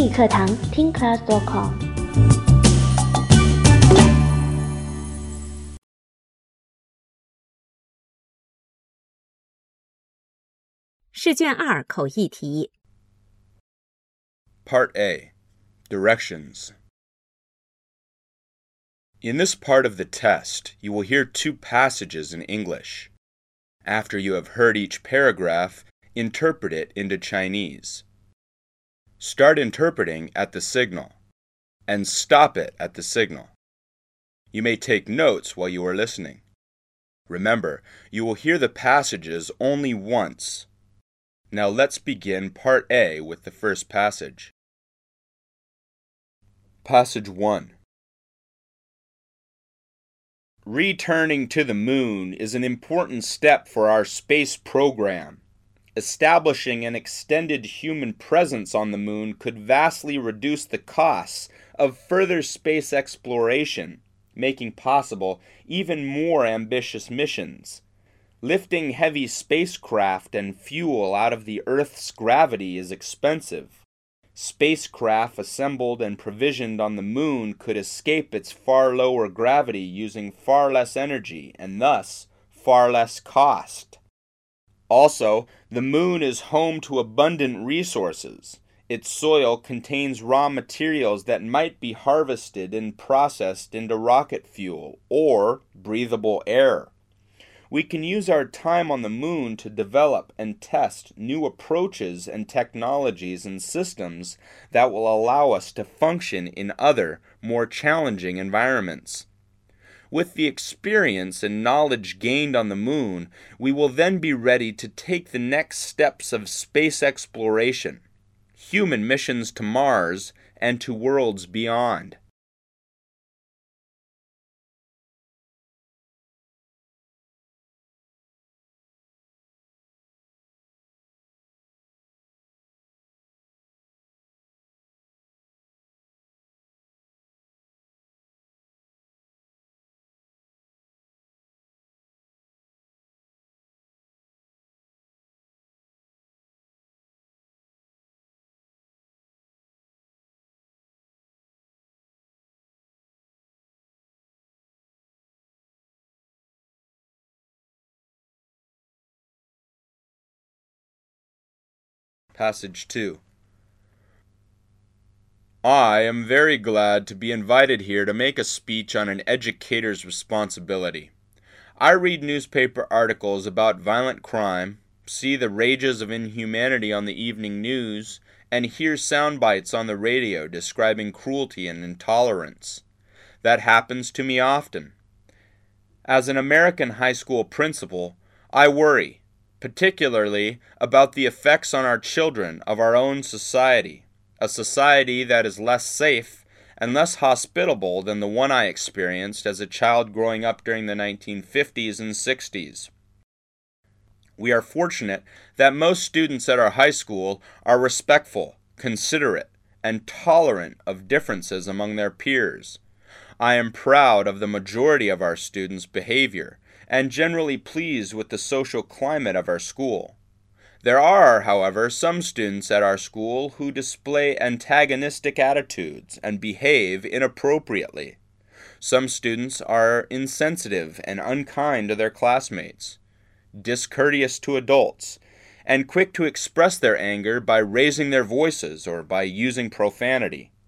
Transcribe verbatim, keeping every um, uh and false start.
英语课堂听 class dot com。 试卷二口译题。 Part A. Directions. In this part of the test, you will hear two passages in English. After you have heard each paragraph, interpret it into Chinese. Start interpreting at the signal, and stop it at the signal. You may take notes while you are listening. Remember, you will hear the passages only once. Now let's begin Part A with the first passage. Passage one. Returning to the moon is an important step for our space program. Establishing an extended human presence on the moon could vastly reduce the costs of further space exploration, making possible even more ambitious missions. Lifting heavy spacecraft and fuel out of the Earth's gravity is expensive. Spacecraft assembled and provisioned on the moon could escape its far lower gravity using far less energy and thus far less cost. Also, the moon is home to abundant resources. Its soil contains raw materials that might be harvested and processed into rocket fuel or breathable air. We can use our time on the moon to develop and test new approaches and technologies and systems that will allow us to function in other, more challenging environments. With the experience and knowledge gained on the moon, we will then be ready to take the next steps of space exploration, human missions to Mars and to worlds beyond. Passage two. I am very glad to be invited here to make a speech on an educator's responsibility. I read newspaper articles about violent crime, see the rages of inhumanity on the evening news, and hear sound bites on the radio describing cruelty and intolerance. That happens to me often. As an American high school principal, I worry, particularly about the effects on our children of our own society, a society that is less safe and less hospitable than the one I experienced as a child growing up during the nineteen fifties and sixties. We are fortunate that most students at our high school are respectful, considerate, and tolerant of differences among their peers. I am proud of the majority of our students' behavior and generally pleased with the social climate of our school. There are, however, some students at our school who display antagonistic attitudes and behave inappropriately. Some students are insensitive and unkind to their classmates, discourteous to adults, and quick to express their anger by raising their voices or by using profanity.